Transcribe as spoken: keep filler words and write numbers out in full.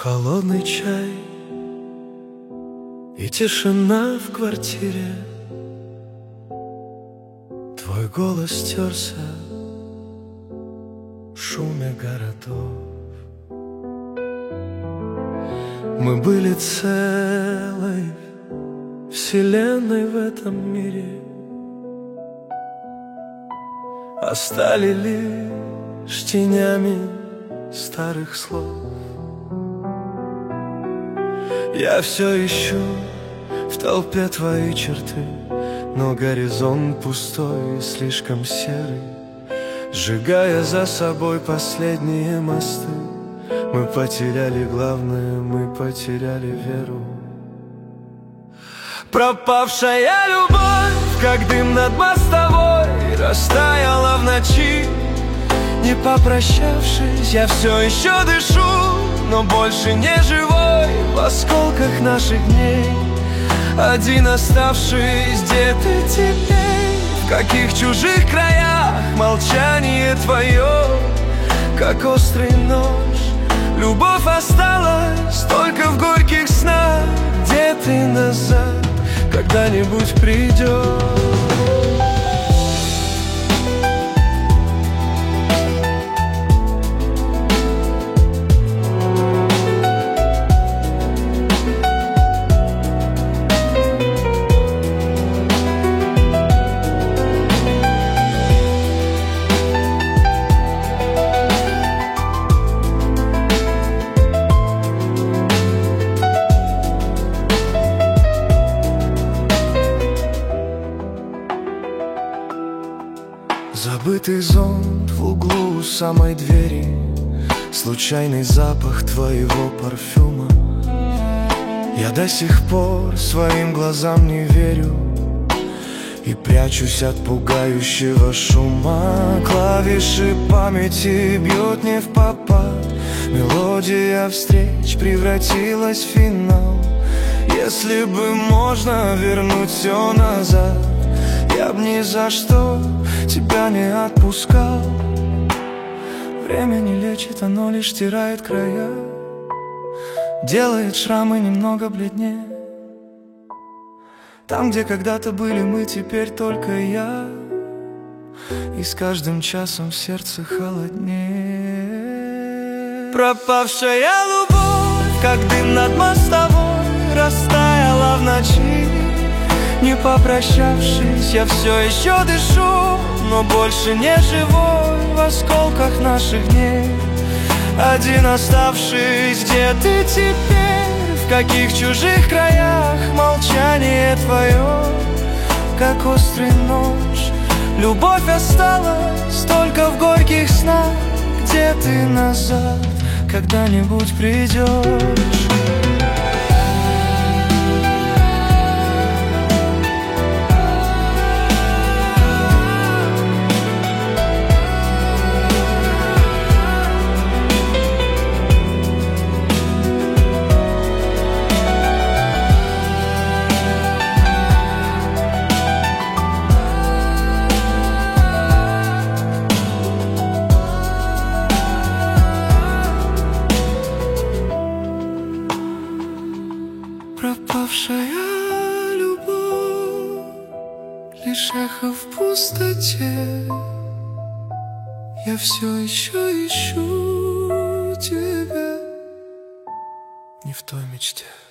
Холодный чай и тишина в квартире. Твой голос стерся в шуме городов. Мы были целой вселенной в этом мире, а стали лишь тенями старых слов. Я все ищу в толпе твои черты, но горизонт пустой и слишком серый. Сжигая за собой последние мосты, мы потеряли главное, мы потеряли веру. Пропавшая любовь, как дым над мостовой, растаяла в ночи. Не попрощавшись, я все еще дышу, но больше не живой в осколках наших дней. Один оставшись, где ты теперь? В каких чужих краях молчание твое, как острый нож? Любовь осталась только в горьких снах. Где ты назад когда-нибудь придешь? Забытый зонт в углу у самой двери, случайный запах твоего парфюма. Я до сих пор своим глазам не верю и прячусь от пугающего шума. Клавиши памяти бьют не впопад, мелодия встреч превратилась в финал. Если бы можно вернуть все назад, я б ни за что тебя не отпускал. Время не лечит, оно лишь стирает края, делает шрамы немного бледнее. Там, где когда-то были мы, теперь только я, и с каждым часом сердце холоднее. Пропавшая любовь, как дым над мостовой, растаяла в ночи. Не попрощавшись, я все еще дышу, но больше не живой в осколках наших дней. Один оставшись, где ты теперь? В каких чужих краях молчание твое, как острый нож? Любовь осталась только в горьких снах. Где ты назад когда-нибудь придешь? Пропавшая любовь, лишь эхо в пустоте. Я все еще ищу тебя, не в той мечте.